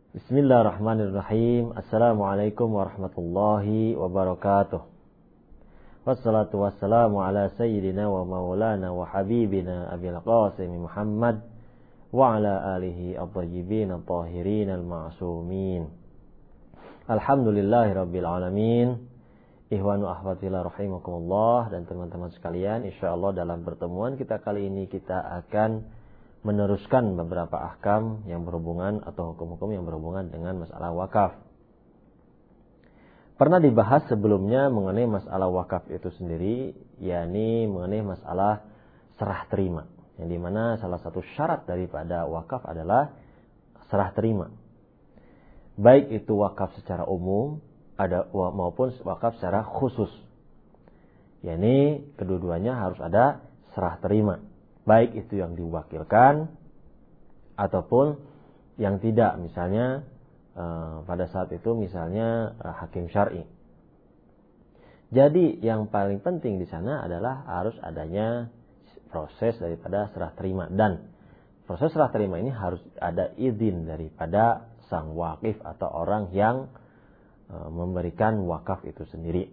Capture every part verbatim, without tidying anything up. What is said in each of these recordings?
Bismillahirrahmanirrahim. Assalamualaikum warahmatullahi wabarakatuh. Wassalatu wassalamu ala sayyidina wa maulana wa habibina Abil Qasim Muhammad wa ala alihi at-tayyibin at-tahirin al-ma'sumin. Alhamdulillahi rabbil alamin. Ihwanu ahwatillah rahimakumullah, dan teman-teman sekalian, insyaallah dalam pertemuan kita kali ini kita akan meneruskan beberapa ahkam yang berhubungan atau hukum-hukum yang berhubungan dengan masalah wakaf. Pernah dibahas sebelumnya mengenai masalah wakaf itu sendiri, yakni mengenai masalah serah terima, yang dimana salah satu syarat daripada wakaf adalah serah terima, baik itu wakaf secara umum ada maupun wakaf secara khusus, yakni kedua-duanya harus ada serah terima, baik itu yang diwakilkan ataupun yang tidak. Misalnya uh, pada saat itu misalnya uh, hakim syar'i. Jadi yang paling penting di sana adalah harus adanya proses daripada serah terima, dan proses serah terima ini harus ada izin daripada sang wakif atau orang yang uh, memberikan wakaf itu sendiri.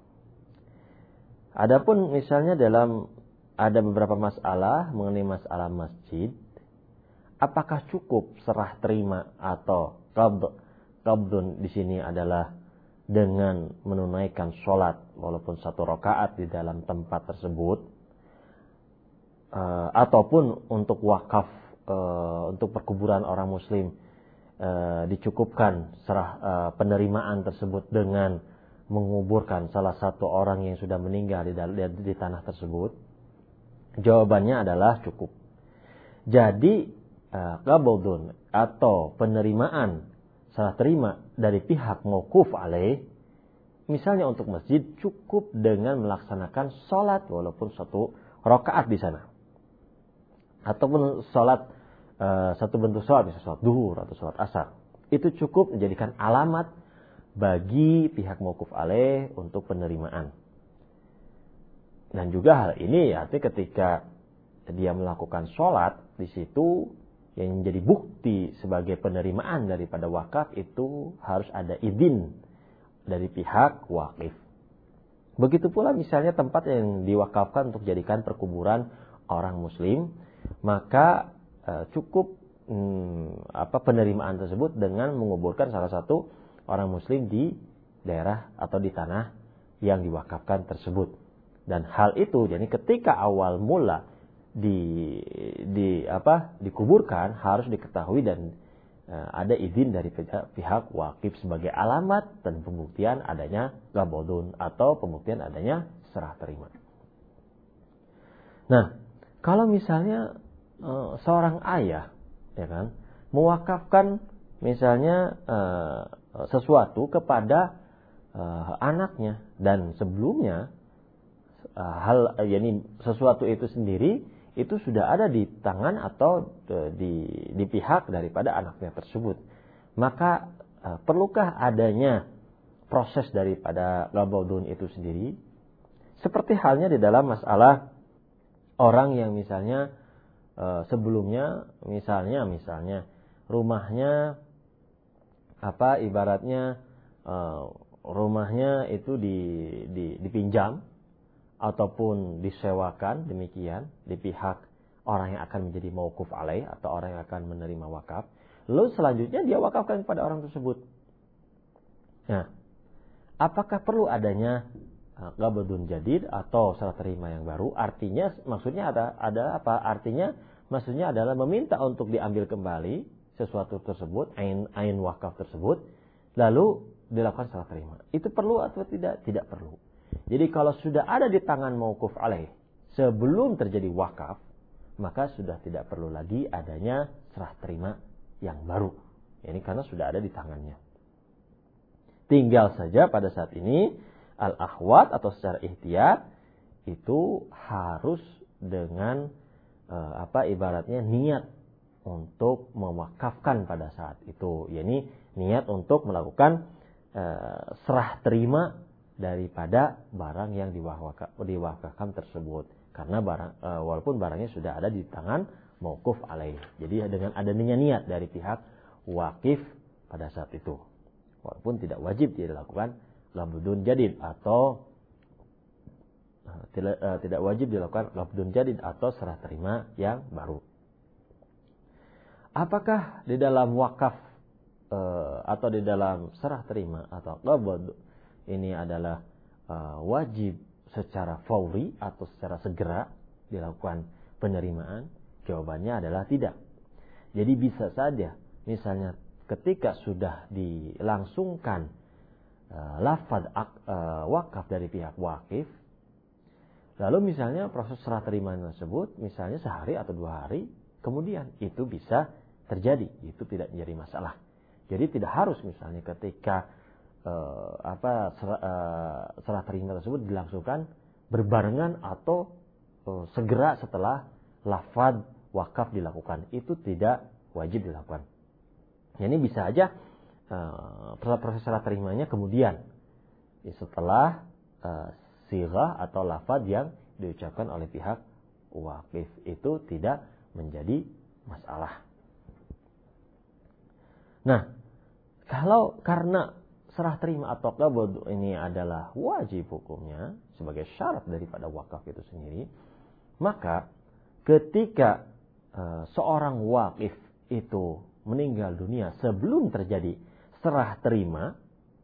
Adapun misalnya dalam ada beberapa masalah mengenai masalah masjid, apakah cukup serah terima atau qabd? Qabdun di sini adalah dengan menunaikan sholat walaupun satu rakaat di dalam tempat tersebut, uh, ataupun untuk wakaf uh, untuk perkuburan orang muslim uh, dicukupkan serah uh, penerimaan tersebut dengan menguburkan salah satu orang yang sudah meninggal di, di, di tanah tersebut. Jawabannya adalah cukup. Jadi uh, qabdun atau penerimaan serah terima dari pihak mauquf alaih, misalnya untuk masjid, cukup dengan melaksanakan sholat walaupun satu rakaat di sana, ataupun sholat uh, satu bentuk sholat, misalnya sholat duhur atau sholat asar, itu cukup menjadikan alamat bagi pihak mauquf alaih untuk penerimaan. Dan juga hal ini artinya ketika dia melakukan sholat di situ, yang menjadi bukti sebagai penerimaan daripada wakaf itu harus ada izin dari pihak wakif. Begitu pula misalnya tempat yang diwakafkan untuk jadikan perkuburan orang muslim, maka eh, cukup hmm, apa penerimaan tersebut dengan menguburkan salah satu orang muslim di daerah atau di tanah yang diwakafkan tersebut. Dan hal itu, jadi ketika awal mula di di apa dikuburkan harus diketahui dan e, ada izin dari pihak, pihak wakif sebagai alamat dan pembuktian adanya qabdun atau pembuktian adanya serah terima. Nah, kalau misalnya e, seorang ayah, ya kan, mewakafkan misalnya e, sesuatu kepada e, anaknya, dan sebelumnya hal yakni sesuatu itu sendiri itu sudah ada di tangan atau di di pihak daripada anaknya tersebut, maka uh, perlukah adanya proses daripada qabdun itu sendiri? Seperti halnya di dalam masalah orang yang misalnya uh, sebelumnya misalnya misalnya rumahnya apa ibaratnya uh, rumahnya itu di, di dipinjam ataupun disewakan demikian di pihak orang yang akan menjadi mauquf alaih atau orang yang akan menerima wakaf. Lalu selanjutnya dia wakafkan kepada orang tersebut. Nah, apakah perlu adanya qabdun jadid atau serah terima yang baru? Artinya maksudnya ada ada apa? Artinya maksudnya adalah meminta untuk diambil kembali sesuatu tersebut, ain ain wakaf tersebut, lalu dilakukan serah terima. Itu perlu atau tidak? Tidak perlu. Jadi kalau sudah ada di tangan mauquf alaih sebelum terjadi wakaf, maka sudah tidak perlu lagi adanya serah terima yang baru. Ini karena sudah ada di tangannya. Tinggal saja pada saat ini al-akhwat atau secara ihtiyat itu harus dengan eh, apa ibaratnya niat untuk mewakafkan pada saat itu, yakni niat untuk melakukan eh, serah terima daripada barang yang diwakafkan tersebut, karena barang e, walaupun barangnya sudah ada di tangan mauquf alaih. Jadi dengan adanya niat dari pihak wakif pada saat itu. Walaupun tidak wajib dia dilakukan qabdun jadid atau uh, tidak, uh, tidak wajib dilakukan qabdun jadid atau serah terima yang baru. Apakah di dalam wakaf uh, atau di dalam serah terima atau qabd ini adalah uh, wajib secara fauri atau secara segera dilakukan penerimaan? Jawabannya adalah tidak. Jadi bisa saja misalnya ketika sudah dilangsungkan uh, lafaz uh, wakaf dari pihak wakif, lalu misalnya proses serah terima tersebut misalnya sehari atau dua hari kemudian, itu bisa terjadi, itu tidak menjadi masalah. Jadi tidak harus misalnya ketika uh, apa serah, uh, serah terima tersebut dilangsungkan berbarengan atau uh, segera setelah lafaz wakaf dilakukan, itu tidak wajib dilakukan. Ini bisa aja uh, proses serah terimanya kemudian setelah uh, sirah atau lafaz yang diucapkan oleh pihak wakif, itu tidak menjadi masalah. Nah, kalau karena serah terima atau qabd ini adalah wajib hukumnya sebagai syarat daripada wakaf itu sendiri, maka ketika uh, seorang wakif itu meninggal dunia sebelum terjadi serah terima,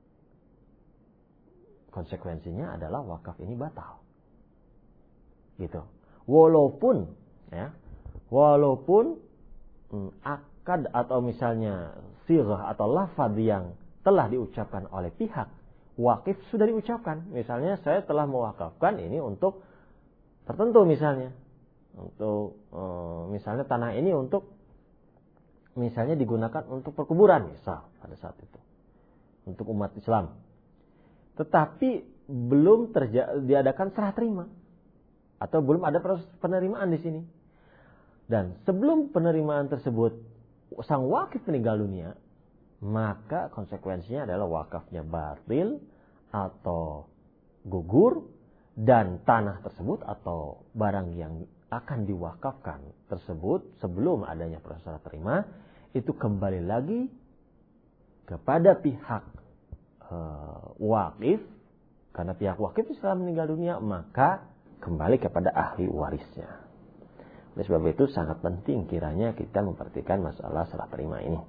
konsekuensinya adalah wakaf ini batal. Gitu. Walaupun ya, walaupun hmm, akad atau misalnya sirah atau lafaz yang telah diucapkan oleh pihak wakif sudah diucapkan. Misalnya saya telah mewakafkan ini untuk tertentu misalnya. Untuk uh, misalnya tanah ini untuk misalnya digunakan untuk perkuburan misal pada saat itu untuk umat Islam, tetapi belum terja- diadakan serah terima atau belum ada proses penerimaan di sini, dan sebelum penerimaan tersebut sang wakif meninggal dunia, maka konsekuensinya adalah wakafnya batil atau gugur, dan tanah tersebut atau barang yang akan diwakafkan tersebut sebelum adanya proses serah terima itu kembali lagi kepada pihak uh, wakif, karena pihak wakif setelah meninggal dunia maka kembali kepada ahli warisnya. Oleh sebab itu sangat penting kiranya kita memperhatikan masalah serah terima ini.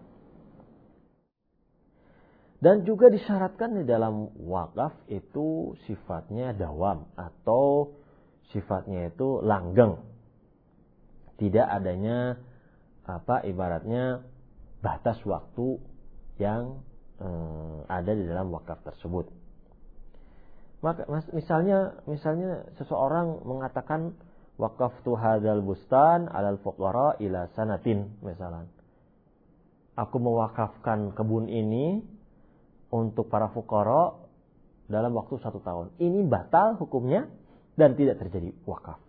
Dan juga disyaratkan di dalam wakaf itu sifatnya dawam atau sifatnya itu langgeng. Tidak adanya apa ibaratnya batas waktu yang eh, ada di dalam wakaf tersebut. Maka misalnya misalnya seseorang mengatakan waqaftu hadzal bustan 'alal fuqara ila sanatin misalnya. Aku mewakafkan kebun ini untuk para fuqara dalam waktu satu tahun. Ini batal hukumnya dan tidak terjadi wakaf.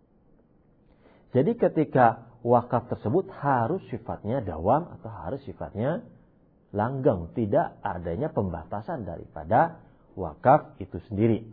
Jadi ketika wakaf tersebut harus sifatnya dawam atau harus sifatnya langgeng. Tidak adanya pembatasan daripada wakaf itu sendiri.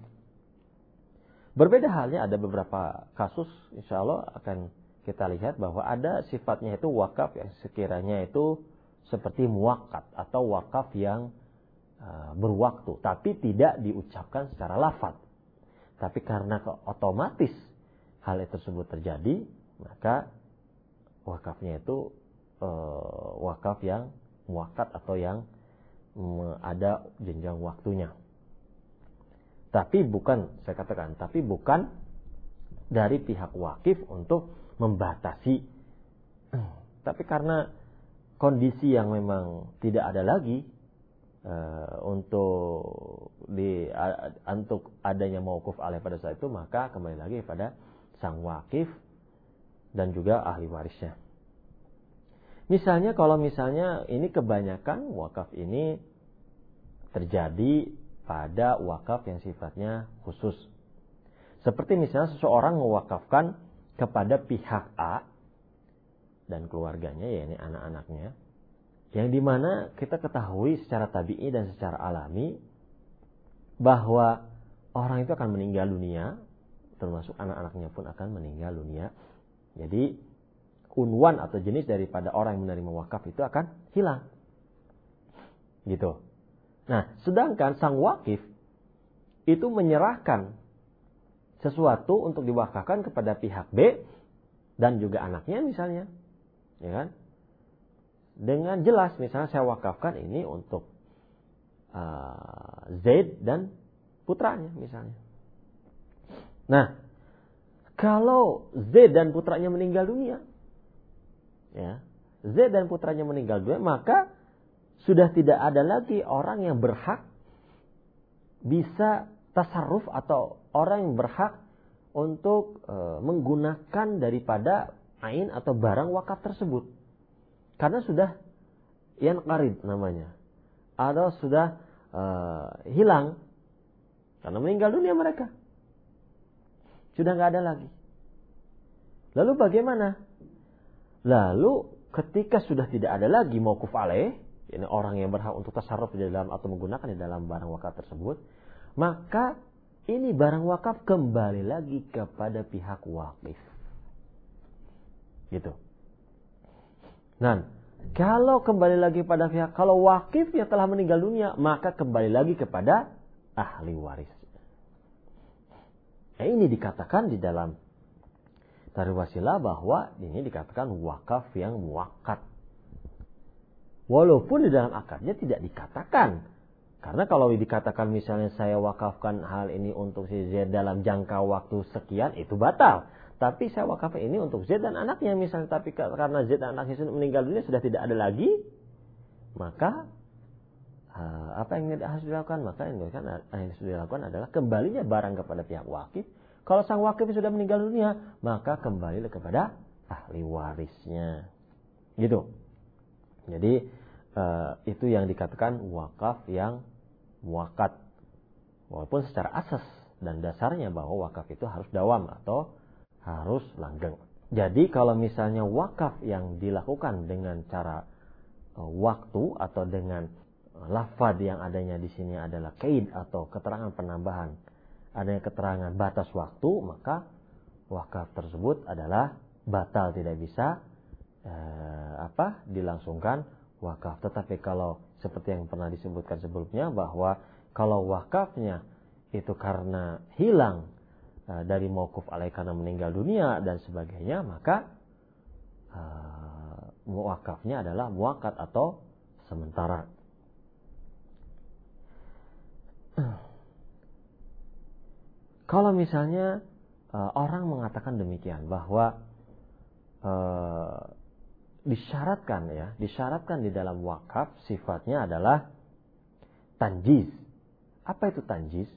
Berbeda halnya ada beberapa kasus, insya Allah akan kita lihat bahwa ada sifatnya itu wakaf yang sekiranya itu seperti muwaqqat atau wakaf yang uh, berwaktu. Tapi tidak diucapkan secara lafaz. Tapi karena otomatis hal tersebut terjadi, maka wakafnya itu e, wakaf yang muwaqqat atau yang mm, ada jenjang waktunya. Tapi bukan, saya katakan, tapi bukan dari pihak wakif untuk membatasi. Tapi karena kondisi yang memang tidak ada lagi e, untuk di a, untuk adanya mauquf alaih pada saat itu, maka kembali lagi pada sang wakif dan juga ahli warisnya. Misalnya kalau misalnya ini kebanyakan wakaf ini terjadi pada wakaf yang sifatnya khusus. Seperti misalnya seseorang mewakafkan kepada pihak A dan keluarganya, yakni anak-anaknya, yang dimana kita ketahui secara tabi'i dan secara alami bahwa orang itu akan meninggal dunia, termasuk anak-anaknya pun akan meninggal dunia. Jadi unwan atau jenis daripada orang yang menerima wakaf itu akan hilang. Gitu. Nah, sedangkan sang wakif itu menyerahkan sesuatu untuk diwakafkan kepada pihak B dan juga anaknya misalnya, ya kan? Dengan jelas, misalnya saya wakafkan ini untuk uh, Zaid dan putranya misalnya. Nah, kalau Z dan putranya meninggal dunia, ya, Z dan putranya meninggal dunia, maka sudah tidak ada lagi orang yang berhak bisa tasarruf atau orang yang berhak untuk e, menggunakan daripada ain atau barang wakaf tersebut. Karena sudah yanqarid namanya. Atau sudah e, hilang. Karena meninggal dunia mereka. Sudah nggak ada lagi. Lalu bagaimana? Lalu ketika sudah tidak ada lagi mauquf alaih, ini orang yang berhak untuk tasarruf di dalam atau menggunakan di dalam barang wakaf tersebut, maka ini barang wakaf kembali lagi kepada pihak wakif. Gitu. Nah, kalau kembali lagi pada pihak, kalau wakif yang telah meninggal dunia, maka kembali lagi kepada ahli waris. Nah, ini dikatakan di dalam Tahrir Wasilah bahwa ini dikatakan wakaf yang muakkad. Walaupun di dalam akadnya tidak dikatakan. Karena kalau dikatakan misalnya saya wakafkan hal ini untuk si Z dalam jangka waktu sekian, itu batal. Tapi saya wakafkan ini untuk Z dan anaknya misalnya. Tapi karena Z dan anaknya sudah meninggal dunia, sudah tidak ada lagi, maka apa yang harus dilakukan? Maka yang harus dilakukan adalah kembalinya barang kepada pihak wakif. Kalau sang wakif sudah meninggal dunia, maka kembali kepada ahli warisnya. Gitu. Jadi uh, itu yang dikatakan wakaf yang muakkad. Walaupun secara asas dan dasarnya bahwa wakaf itu harus dawam atau harus langgeng. Jadi kalau misalnya wakaf yang dilakukan dengan cara uh, waktu atau dengan uh, lafaz yang adanya di sini adalah qaid atau keterangan penambahan, adanya keterangan batas waktu, maka wakaf tersebut adalah batal, tidak bisa eh, apa dilangsungkan wakaf. Tetapi kalau seperti yang pernah disebutkan sebelumnya bahwa kalau wakafnya itu karena hilang eh, dari mauquf alaih karena meninggal dunia dan sebagainya, maka eh, wakafnya adalah muakkad atau sementara. Kalau misalnya uh, orang mengatakan demikian bahwa uh, disyaratkan ya, disyaratkan di dalam wakaf sifatnya adalah tanjiz. Apa itu tanjiz?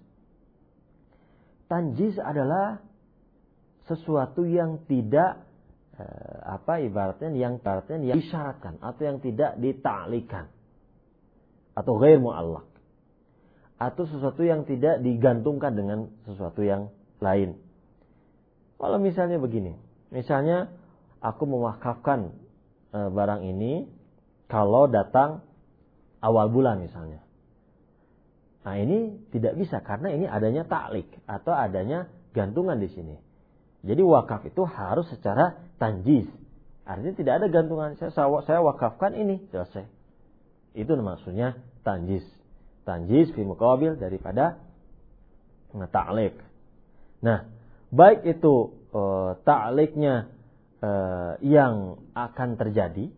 Tanjiz adalah sesuatu yang tidak uh, apa ibaratnya yang ibaratnya yang disyaratkan atau yang tidak dita'likan atau ghair mu'allaq, atau sesuatu yang tidak digantungkan dengan sesuatu yang lain. Kalau misalnya begini, misalnya aku mewakafkan e, barang ini kalau datang awal bulan misalnya. Nah ini tidak bisa karena ini adanya ta'lik atau adanya gantungan di sini. Jadi wakaf itu harus secara tanjiz. Artinya tidak ada gantungan. Saya, saya wakafkan ini selesai. Itu maksudnya tanjiz. Tanjiz fi muqabil daripada ta'liq. Nah, baik itu e, ta'liqnya e, yang akan terjadi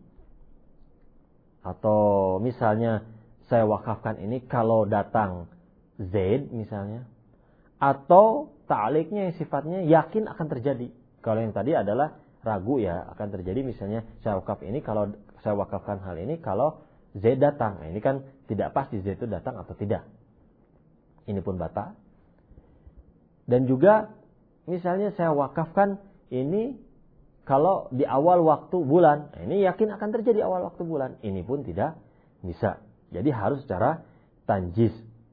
atau misalnya saya wakafkan ini kalau datang Zaid misalnya, atau ta'liqnya yang sifatnya yakin akan terjadi. Kalau yang tadi adalah ragu ya akan terjadi, misalnya saya wakaf ini kalau saya wakafkan hal ini kalau Z datang. Nah, ini kan tidak pasti Z itu datang atau tidak. Ini pun batal. Dan juga misalnya saya wakafkan ini kalau di awal waktu bulan. Nah, ini yakin akan terjadi awal waktu bulan. Ini pun tidak bisa. Jadi harus secara tanjiz.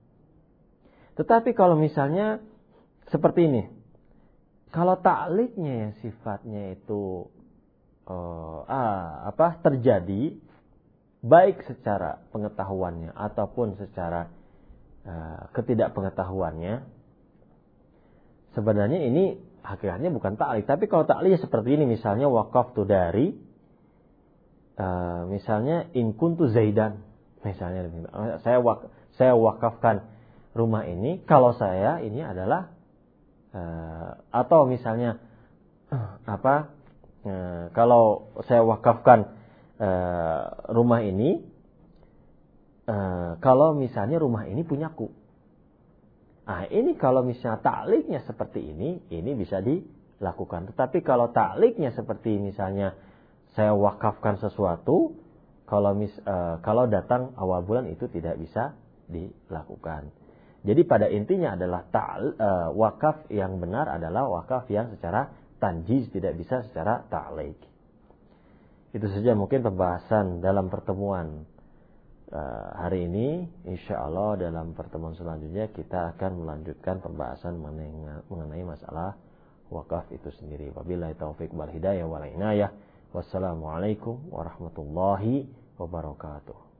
Tetapi kalau misalnya seperti ini. Kalau ta'liqnya yang sifatnya itu uh, ah, apa terjadi baik secara pengetahuannya ataupun secara uh, ketidakpengetahuannya, sebenarnya ini hakikatnya bukan ta'liq. Tapi kalau ta'liq seperti ini, misalnya wakaf tu dari uh, misalnya in kuntu Zaidan, Misalnya saya wak, saya wakafkan rumah ini kalau saya ini adalah uh, atau misalnya uh, apa uh, kalau saya wakafkan uh, rumah ini uh, kalau misalnya rumah ini punyaku. Nah, ini kalau misalnya ta'liknya seperti ini, ini bisa dilakukan. Tetapi kalau ta'liknya seperti misalnya saya wakafkan sesuatu, kalau mis, uh, kalau datang awal bulan itu tidak bisa dilakukan. Jadi pada intinya adalah ta'al, uh, wakaf yang benar adalah wakaf yang secara tanjiz, tidak bisa secara ta'lik. Itu saja mungkin pembahasan dalam pertemuan uh, hari ini. Insyaallah dalam pertemuan selanjutnya kita akan melanjutkan pembahasan mengenai, mengenai masalah wakaf itu sendiri. Wabillahi taufik wal hidayah wal inayah. Wassalamualaikum warahmatullahi wabarakatuh.